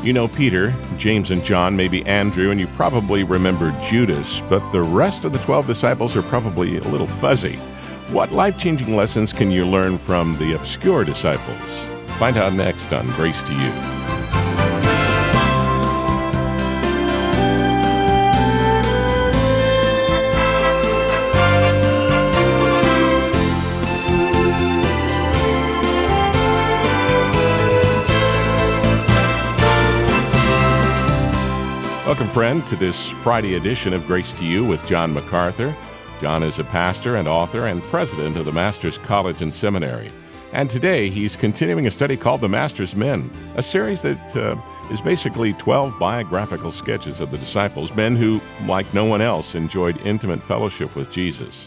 You know Peter, James and John, maybe Andrew, and you probably remember Judas, but the rest of the 12 disciples are probably a little fuzzy. What life-changing lessons can you learn from the obscure disciples? Find out next on Grace to You. Welcome, friend, to this Friday edition of Grace to You with John MacArthur. John is a pastor and author and president of the Masters College and Seminary. And today he's continuing a study called The Master's Men, a series that is basically 12 biographical sketches of the disciples, men who, like no one else, enjoyed intimate fellowship with Jesus.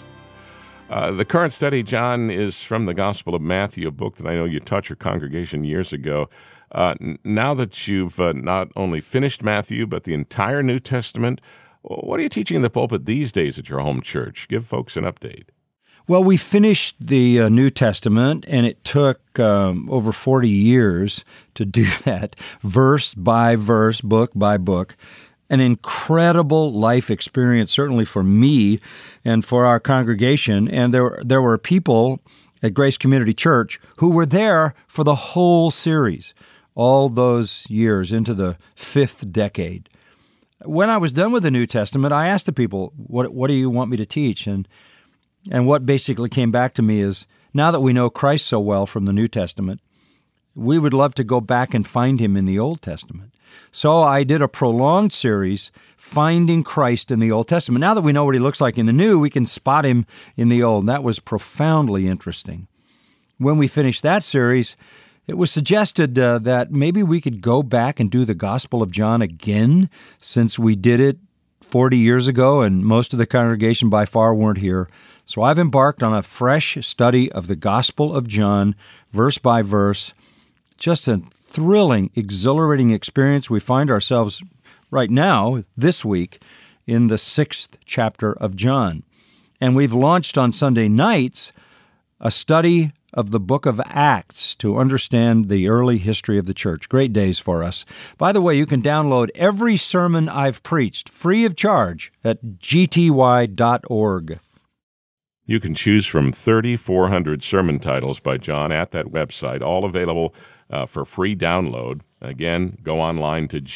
The current study, John, is from the Gospel of Matthew, a book that I know you taught your congregation years ago. Now that you've not only finished Matthew, but the entire New Testament, what are you teaching in the pulpit these days at your home church? Give folks an update. Well, we finished the New Testament, and it took over 40 years to do that, verse by verse, book by book. An incredible life experience, certainly for me and for our congregation. And there were people at Grace Community Church who were there for the whole series, all those years into the 5th decade. When I was done with the New Testament, I asked the people, what do you want me to teach? And what basically came back to me is, now that we know Christ so well from the New Testament, we would love to go back and find him in the Old Testament. So I did a prolonged series, Finding Christ in the Old Testament. Now that we know what he looks like in the New, we can spot him in the Old. That was profoundly interesting. When we finished that series, it was suggested that maybe we could go back and do the Gospel of John again, since we did it 40 years ago and most of the congregation by far weren't here. So I've embarked on a fresh study of the Gospel of John, verse by verse. Just a thrilling, exhilarating experience. We find ourselves right now, this week, in the 6th chapter of John. And we've launched on Sunday nights a study of the book of Acts to understand the early history of the church. Great days for us. By the way, you can download every sermon I've preached free of charge at gty.org. You can choose from 3,400 sermon titles by John at that website, all available for free download. Again, go online to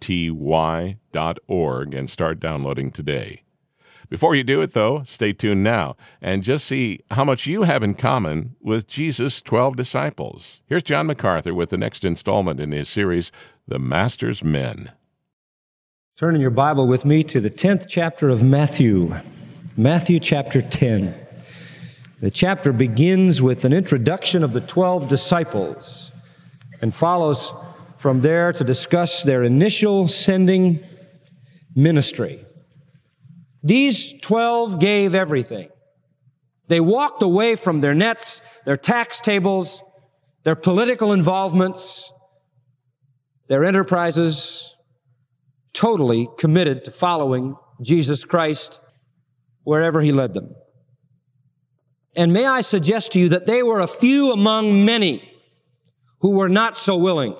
gty.org and start downloading today. Before you do it, though, stay tuned now and just see how much you have in common with Jesus' 12 disciples. Here's John MacArthur with the next installment in his series, The Master's Men. Turn in your Bible with me to the 10th chapter of Matthew. Matthew chapter 10. The chapter begins with an introduction of the 12 disciples and follows from there to discuss their initial sending ministry. These 12 gave everything. They walked away from their nets, their tax tables, their political involvements, their enterprises, totally committed to following Jesus Christ wherever he led them. And may I suggest to you that they were a few among many who were not so willing.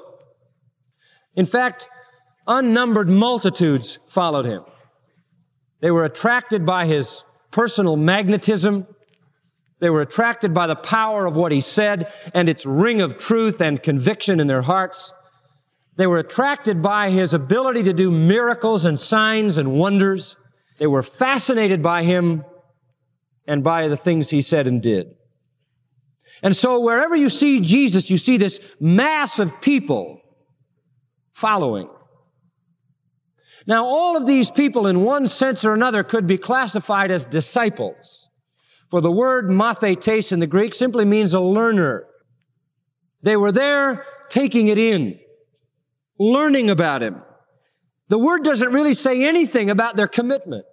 In fact, unnumbered multitudes followed him. They were attracted by his personal magnetism. They were attracted by the power of what he said and its ring of truth and conviction in their hearts. They were attracted by his ability to do miracles and signs and wonders. They were fascinated by him and by the things he said and did. And so wherever you see Jesus, you see this mass of people following. Now, all of these people, in one sense or another, could be classified as disciples. For the word mathetes in the Greek simply means a learner. They were there taking it in, learning about him. The word doesn't really say anything about their commitment.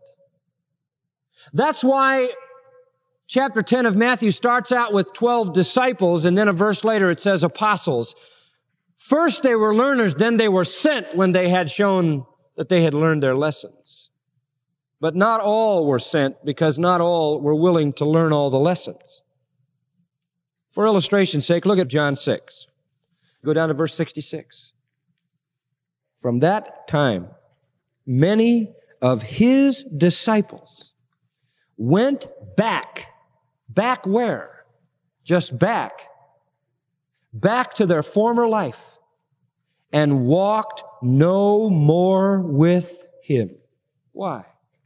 That's why chapter 10 of Matthew starts out with 12 disciples, and then a verse later it says apostles. First they were learners, then they were sent when they had shown that they had learned their lessons. But not all were sent because not all were willing to learn all the lessons. For illustration's sake, look at John 6. Go down to verse 66. From that time, many of his disciples went back. Back where? Just back. Back to their former life and walked no more with him. Why?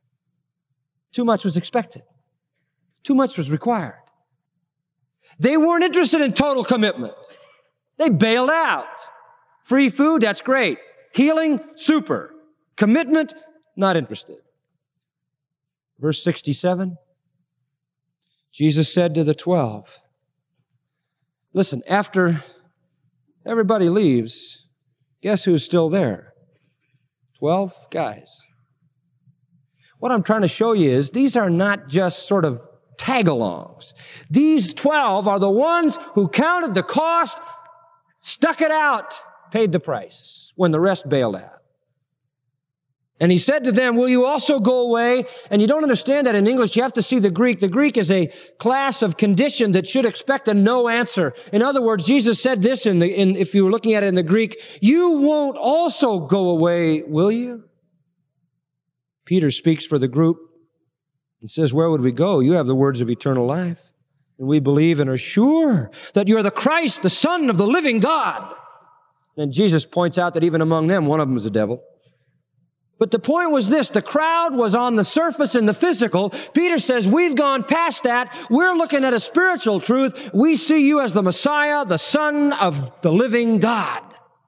Too much was expected. Too much was required. They weren't interested in total commitment. They bailed out. Free food, that's great. Healing, super. Commitment, not interested. Verse 67, Jesus said to the 12, listen, after everybody leaves, guess who's still there? 12 guys. What I'm trying to show you is these are not just sort of tag-alongs. These 12 are the ones who counted the cost, stuck it out, paid the price when the rest bailed out. And he said to them, will you also go away? And you don't understand that in English. You have to see the Greek. The Greek is a class of condition that should expect a no answer. In other words, Jesus said this if you were looking at it in the Greek, you won't also go away, will you? Peter speaks for the group and says, where would we go? You have the words of eternal life. And we believe and are sure that you're the Christ, the Son of the living God. Then Jesus points out that even among them, one of them was a devil. But the point was this, the crowd was on the surface in the physical. Peter says, we've gone past that. We're looking at a spiritual truth. We see you as the Messiah, the Son of the living God.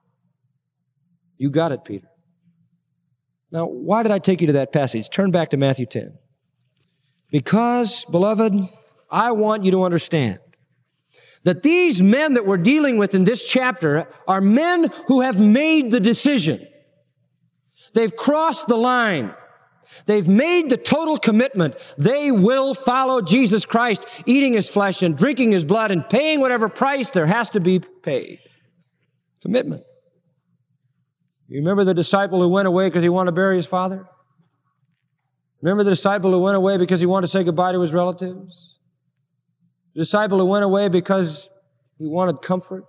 You got it, Peter. Now, why did I take you to that passage? Turn back to Matthew 10. Because, beloved, I want you to understand that these men that we're dealing with in this chapter are men who have made the decision. They've crossed the line. They've made the total commitment. They will follow Jesus Christ, eating his flesh and drinking his blood and paying whatever price there has to be paid. Commitment. You remember the disciple who went away because he wanted to bury his father? Remember the disciple who went away because he wanted to say goodbye to his relatives? The disciple who went away because he wanted comfort?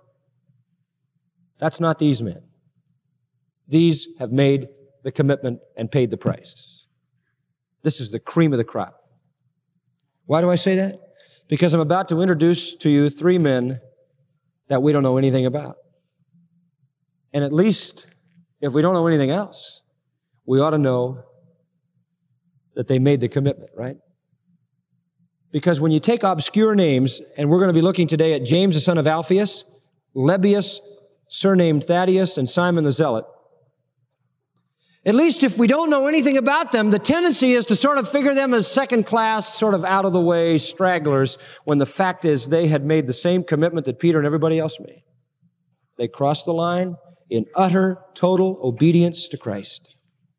That's not these men. These have made the commitment and paid the price. This is the cream of the crop. Why do I say that? Because I'm about to introduce to you three men that we don't know anything about. And at least, if we don't know anything else, we ought to know that they made the commitment, right? Because when you take obscure names, and we're going to be looking today at James, the son of Alphaeus, Lebbaeus, surnamed Thaddeus, and Simon the Zealot, at least if we don't know anything about them, the tendency is to sort of figure them as second class, sort of out of the way stragglers, when the fact is they had made the same commitment that Peter and everybody else made. They crossed the line in utter, total obedience to Christ.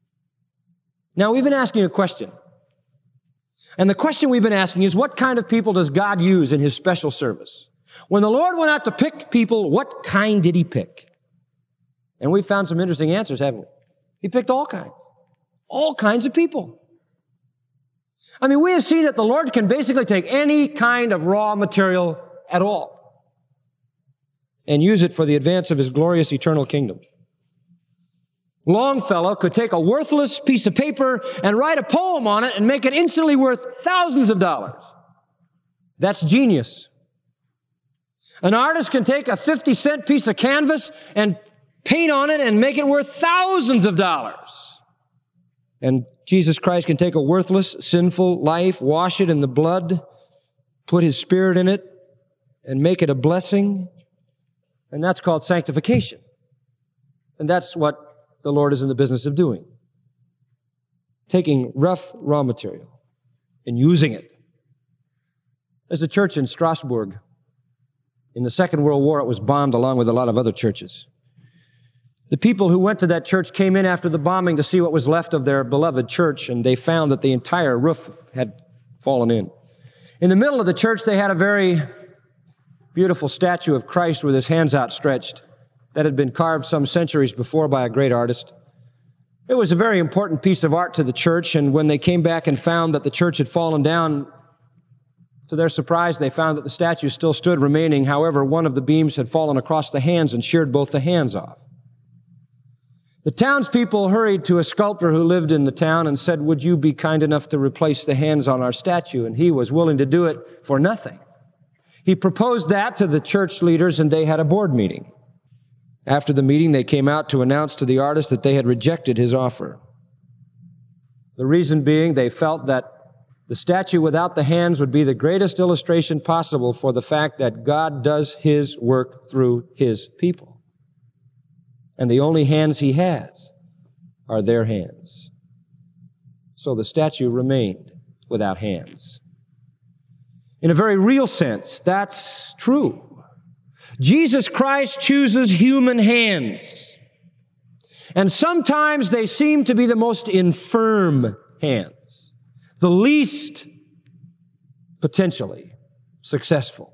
Now, we've been asking a question. And the question we've been asking is, what kind of people does God use in his special service? When the Lord went out to pick people, what kind did he pick? And we've found some interesting answers, haven't we? He picked all kinds of people. I mean, we have seen that the Lord can basically take any kind of raw material at all and use it for the advance of his glorious eternal kingdom. Longfellow could take a worthless piece of paper and write a poem on it and make it instantly worth thousands of dollars. That's genius. An artist can take a 50-cent piece of canvas and paint on it and make it worth thousands of dollars. And Jesus Christ can take a worthless, sinful life, wash it in the blood, put his Spirit in it, and make it a blessing. And that's called sanctification. And that's what the Lord is in the business of doing. Taking rough raw material and using it. There's a church in Strasbourg. In the Second World War, it was bombed along with a lot of other churches. The people who went to that church came in after the bombing to see what was left of their beloved church, and they found that the entire roof had fallen in. In the middle of the church, they had a very beautiful statue of Christ with his hands outstretched that had been carved some centuries before by a great artist. It was a very important piece of art to the church, and when they came back and found that the church had fallen down, to their surprise, they found that the statue still stood remaining. However, one of the beams had fallen across the hands and sheared both the hands off. The townspeople hurried to a sculptor who lived in the town and said, "Would you be kind enough to replace the hands on our statue?" And he was willing to do it for nothing. He proposed that to the church leaders, and they had a board meeting. After the meeting, they came out to announce to the artist that they had rejected his offer. The reason being, they felt that the statue without the hands would be the greatest illustration possible for the fact that God does His work through His people. And the only hands He has are their hands. So the statue remained without hands. In a very real sense, that's true. Jesus Christ chooses human hands. And sometimes they seem to be the most infirm hands, the least potentially successful.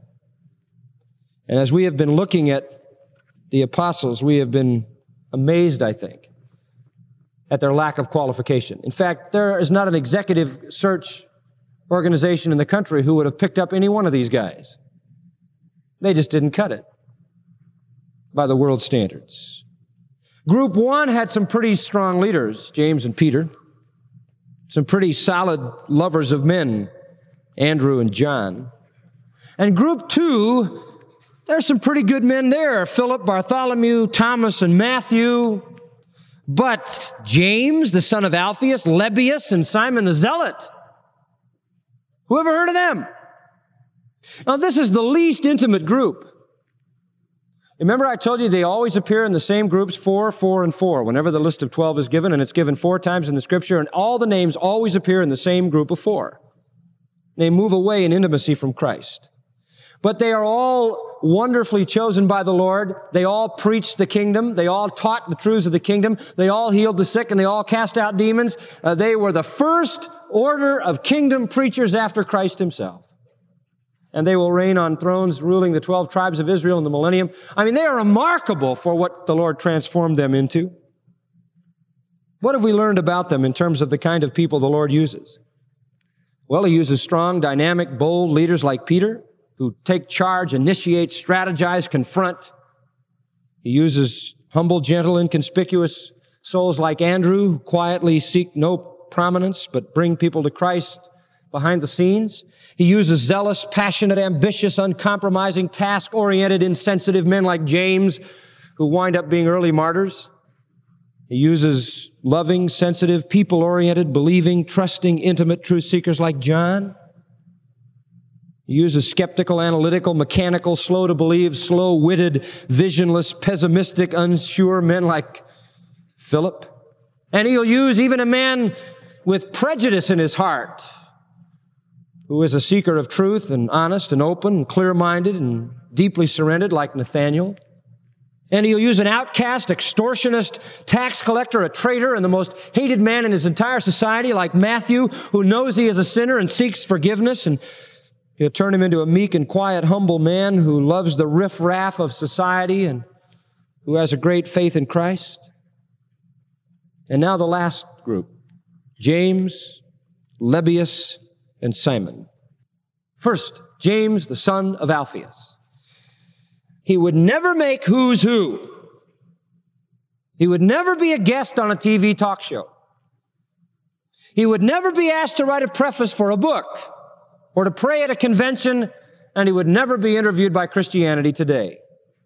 And as we have been looking at the apostles, we have been amazed, I think, at their lack of qualification. In fact, there is not an executive search organization in the country who would have picked up any one of these guys. They just didn't cut it by the world standards. Group one had some pretty strong leaders, James and Peter, some pretty solid lovers of men, Andrew and John. And group two, there's some pretty good men there, Philip, Bartholomew, Thomas, and Matthew. But James, the son of Alphaeus, Lebbaeus, and Simon the Zealot, who ever heard of them? Now, this is the least intimate group. Remember I told you they always appear in the same groups, 4, 4, and 4, whenever the list of 12 is given, and it's given 4 times in the Scripture, and all the names always appear in the same group of 4. They move away in intimacy from Christ. But they are all wonderfully chosen by the Lord. They all preached the kingdom. They all taught the truths of the kingdom. They all healed the sick, and they all cast out demons. They were the first order of kingdom preachers after Christ Himself. And they will reign on thrones, ruling the 12 tribes of Israel in the millennium. I mean, they are remarkable for what the Lord transformed them into. What have we learned about them in terms of the kind of people the Lord uses? Well, He uses strong, dynamic, bold leaders like Peter, who take charge, initiate, strategize, confront. He uses humble, gentle, inconspicuous souls like Andrew, who quietly seek no prominence but bring people to Christ behind the scenes. He uses zealous, passionate, ambitious, uncompromising, task-oriented, insensitive men like James, who wind up being early martyrs. He uses loving, sensitive, people-oriented, believing, trusting, intimate truth seekers like John. He uses skeptical, analytical, mechanical, slow to believe, slow-witted, visionless, pessimistic, unsure men like Philip. And He'll use even a man with prejudice in his heart, who is a seeker of truth and honest and open and clear-minded and deeply surrendered like Nathaniel. And He'll use an outcast, extortionist, tax collector, a traitor, and the most hated man in his entire society like Matthew, who knows he is a sinner and seeks forgiveness. And He'll turn him into a meek and quiet, humble man who loves the riff-raff of society and who has a great faith in Christ. And now the last group, James, Lebbaeus, and Simon. First, James, the son of Alphaeus. He would never make who's who. He would never be a guest on a TV talk show. He would never be asked to write a preface for a book or to pray at a convention, and he would never be interviewed by Christianity Today.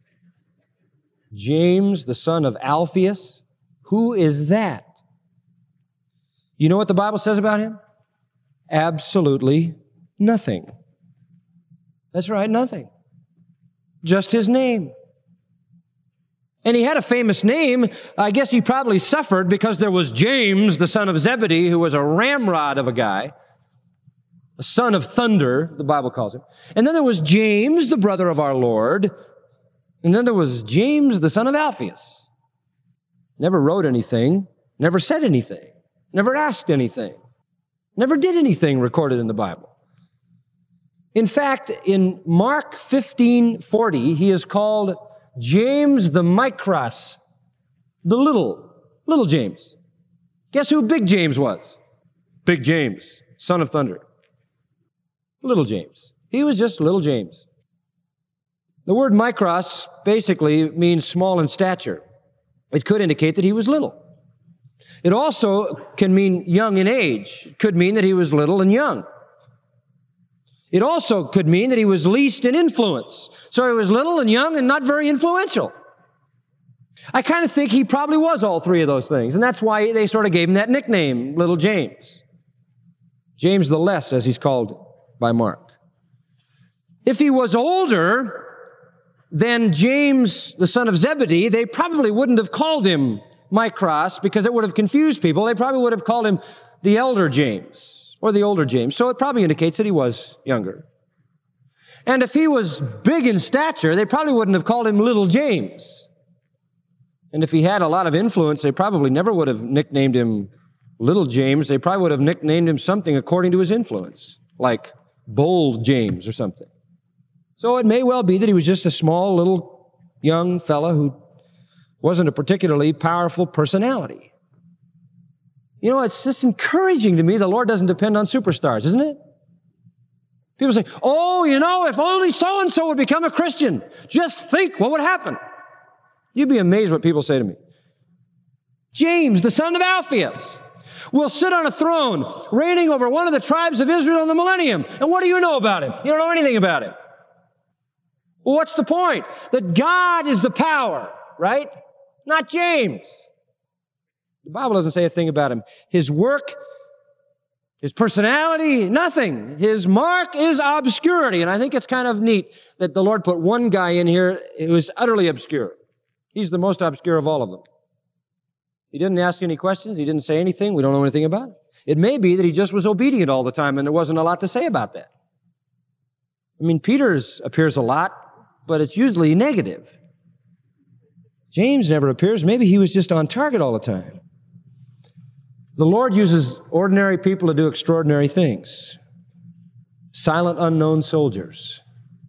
James, the son of Alphaeus, who is that? You know what the Bible says about him? Absolutely nothing. That's right, nothing. Just his name. And he had a famous name. I guess he probably suffered because there was James, the son of Zebedee, who was a ramrod of a guy, a son of thunder, the Bible calls him. And then there was James, the brother of our Lord. And then there was James, the son of Alphaeus. Never wrote anything, never said anything, never asked anything, never did anything recorded in the Bible. In fact, in Mark 15:40, he is called James the Mikros, the little James. Guess who Big James was? Big James, son of thunder. Little James. He was just little James. The word Mikros basically means small in stature. It could indicate that he was little. It also can mean young in age. It could mean that he was little and young. It also could mean that he was least in influence. So he was little and young and not very influential. I kind of think he probably was all three of those things, and that's why they sort of gave him that nickname, Little James. James the Less, as he's called by Mark. If he was older than James, the son of Zebedee, they probably wouldn't have called him Mikros because it would have confused people. They probably would have called him the elder James or the older James. So it probably indicates that he was younger. And if he was big in stature, they probably wouldn't have called him Little James. And if he had a lot of influence, they probably never would have nicknamed him Little James. They probably would have nicknamed him something according to his influence, like Bold James or something. So it may well be that he was just a small, little, young fella who wasn't a particularly powerful personality. You know, it's just encouraging to me the Lord doesn't depend on superstars, isn't it? People say, oh, you know, if only so-and-so would become a Christian. Just think what would happen. You'd be amazed what people say to me. James, the son of Alphaeus, will sit on a throne reigning over one of the tribes of Israel in the millennium. And what do you know about him? You don't know anything about him. Well, what's the point? That God is the power, right? Not James. The Bible doesn't say a thing about him. His work, his personality, nothing. His mark is obscurity. And I think it's kind of neat that the Lord put one guy in here who is utterly obscure. He's the most obscure of all of them. He didn't ask any questions. He didn't say anything. We don't know anything about it. It may be that he just was obedient all the time and there wasn't a lot to say about that. I mean, Peter's appears a lot, but it's usually negative. James never appears. Maybe he was just on target all the time. The Lord uses ordinary people to do extraordinary things. Silent, unknown soldiers.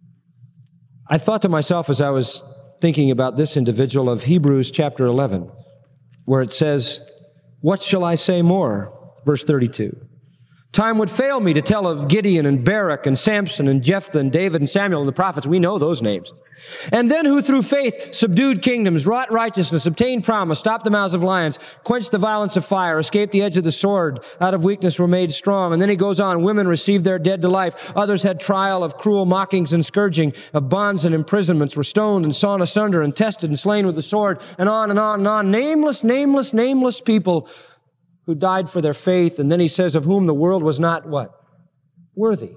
I thought to myself as I was thinking about this individual of Hebrews chapter 11, where it says, what shall I say more? Verse 32. Time would fail me to tell of Gideon and Barak and Samson and Jephthah and David and Samuel and the prophets. We know those names. And then who through faith subdued kingdoms, wrought righteousness, obtained promise, stopped the mouths of lions, quenched the violence of fire, escaped the edge of the sword, out of weakness were made strong. And then he goes on, women received their dead to life. Others had trial of cruel mockings and scourging, of bonds and imprisonments, were stoned and sawn asunder and tested and slain with the sword, and on and on and on. Nameless people who died for their faith. And then he says, of whom the world was not what? Worthy.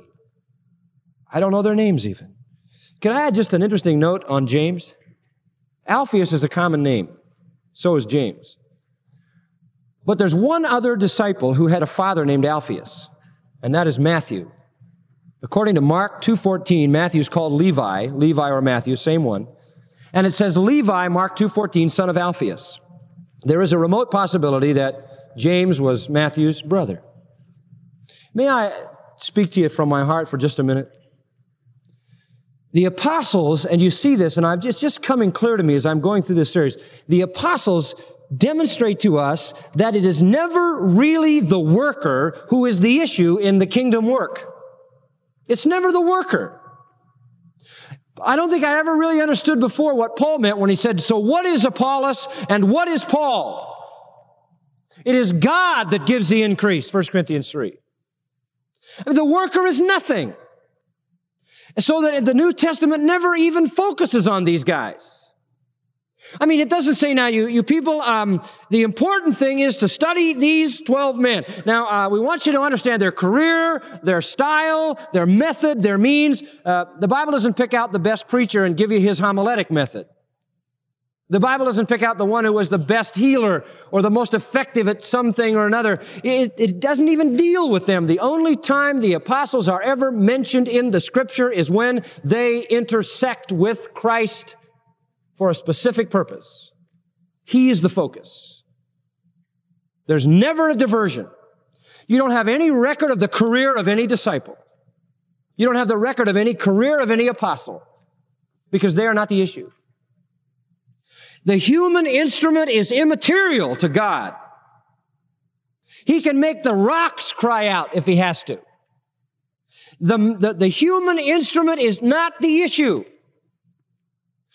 I don't know their names even. Can I add just an interesting note on James? Alphaeus is a common name. So is James. But there's one other disciple who had a father named Alphaeus, and that is Matthew. According to Mark 2:14, Matthew's called Levi or Matthew, same one. And it says Levi, Mark 2:14, son of Alphaeus. There is a remote possibility that James was Matthew's brother. May I speak to you from my heart for just a minute? The apostles, and you see this, and it's just coming clear to me as I'm going through this series, the apostles demonstrate to us that it is never really the worker who is the issue in the kingdom work. It's never the worker. I don't think I ever really understood before what Paul meant when he said, so what is Apollos and what is Paul? It is God that gives the increase, 1 Corinthians 3. The worker is nothing. So that the New Testament never even focuses on these guys. I mean, it doesn't say now, you people, the important thing is to study these 12 men. Now, we want you to understand their career, their style, their method, their means. The Bible doesn't pick out the best preacher and give you his homiletic method. The Bible doesn't pick out the one who was the best healer or the most effective at something or another. It doesn't even deal with them. The only time the apostles are ever mentioned in the Scripture is when they intersect with Christ for a specific purpose. He is the focus. There's never a diversion. You don't have any record of the career of any disciple. You don't have the record of any career of any apostle because they are not the issue. The human instrument is immaterial to God. He can make the rocks cry out if he has to. The human instrument is not the issue.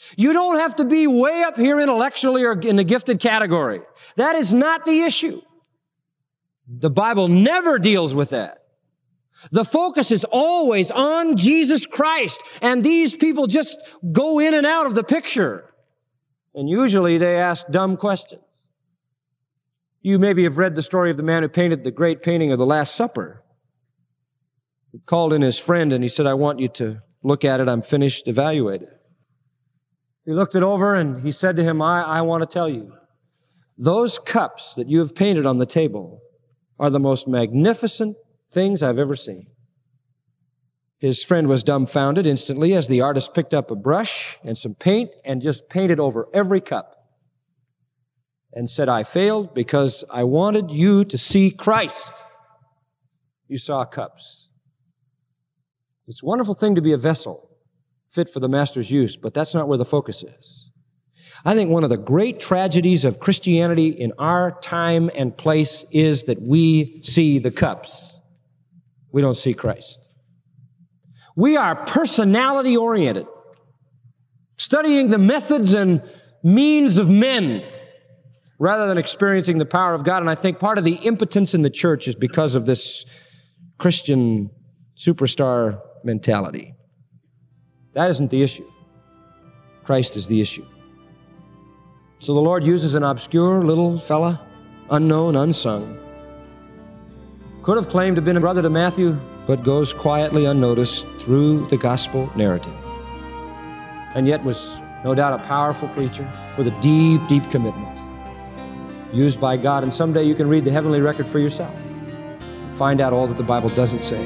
You don't have to be way up here intellectually or in the gifted category. That is not the issue. The Bible never deals with that. The focus is always on Jesus Christ, and these people just go in and out of the picture. And usually they ask dumb questions. You maybe have read the story of the man who painted the great painting of the Last Supper. He called in his friend and he said, I want you to look at it. I'm finished, evaluate it. He looked it over and he said to him, I want to tell you, those cups that you have painted on the table are the most magnificent things I've ever seen. His friend was dumbfounded instantly as the artist picked up a brush and some paint and just painted over every cup and said, I failed because I wanted you to see Christ. You saw cups. It's a wonderful thing to be a vessel fit for the Master's use, but that's not where the focus is. I think one of the great tragedies of Christianity in our time and place is that we see the cups. We don't see Christ. We are personality-oriented, studying the methods and means of men rather than experiencing the power of God. And I think part of the impotence in the church is because of this Christian superstar mentality. That isn't the issue. Christ is the issue. So the Lord uses an obscure little fella, unknown, unsung. Could have claimed to have been a brother to Matthew, but goes quietly unnoticed through the gospel narrative. And yet was no doubt a powerful preacher with a deep, deep commitment. Used by God, and someday you can read the heavenly record for yourself and find out all that the Bible doesn't say.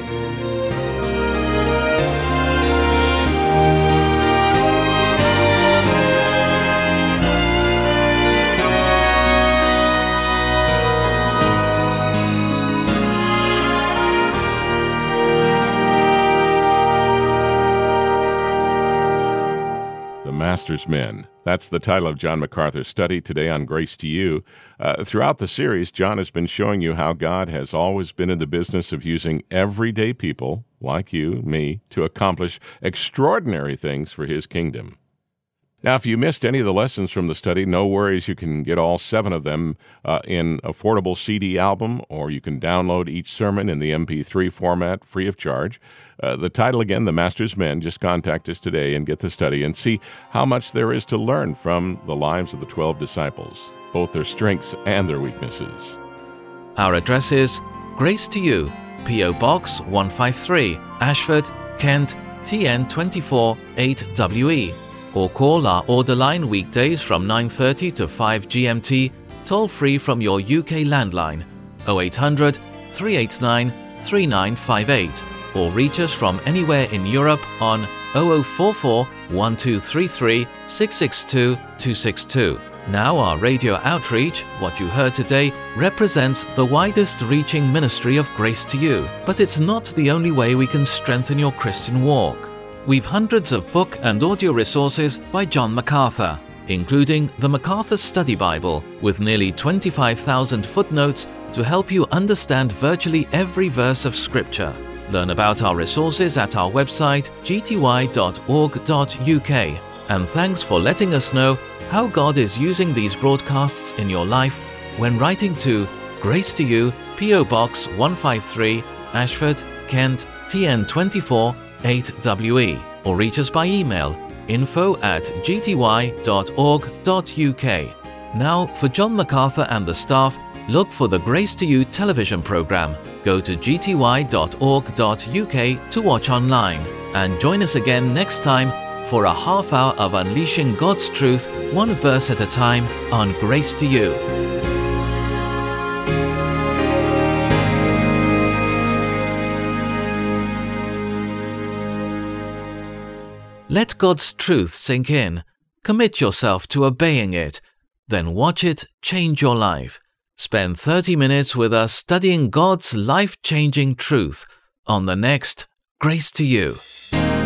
Master's Men. That's the title of John MacArthur's study today on Grace to You. Throughout the series, John has been showing you how God has always been in the business of using everyday people, like you, me, to accomplish extraordinary things for His kingdom. Now, if you missed any of the lessons from the study, no worries. You can get all 7 of them in affordable CD album, or you can download each sermon in the MP3 format free of charge. The title again, The Master's Men. Just contact us today and get the study and see how much there is to learn from the lives of the 12 disciples, both their strengths and their weaknesses. Our address is Grace to You, P.O. Box 153, Ashford, Kent, TN 24 8WE. Or call our order line weekdays from 9:30 to 5 GMT, toll-free from your UK landline, 0800 389 3958, or reach us from anywhere in Europe on 0044 1233 662 262. Now our radio outreach, what you heard today, represents the widest-reaching ministry of Grace to You, but it's not the only way we can strengthen your Christian walk. We've hundreds of book and audio resources by John MacArthur, including the MacArthur Study Bible, with nearly 25,000 footnotes to help you understand virtually every verse of Scripture. Learn about our resources at our website, gty.org.uk. And thanks for letting us know how God is using these broadcasts in your life when writing to Grace to You, P.O. Box 153, Ashford, Kent, TN 24 8WE, or reach us by email info@gty.org.uk. Now, for John MacArthur and the staff, look for the Grace to You television program. Go to gty.org.uk to watch online, and join us again next time for a half hour of unleashing God's truth, one verse at a time, on Grace to You. Let God's truth sink in. Commit yourself to obeying it. Then watch it change your life. Spend 30 minutes with us studying God's life-changing truth on the next Grace to You.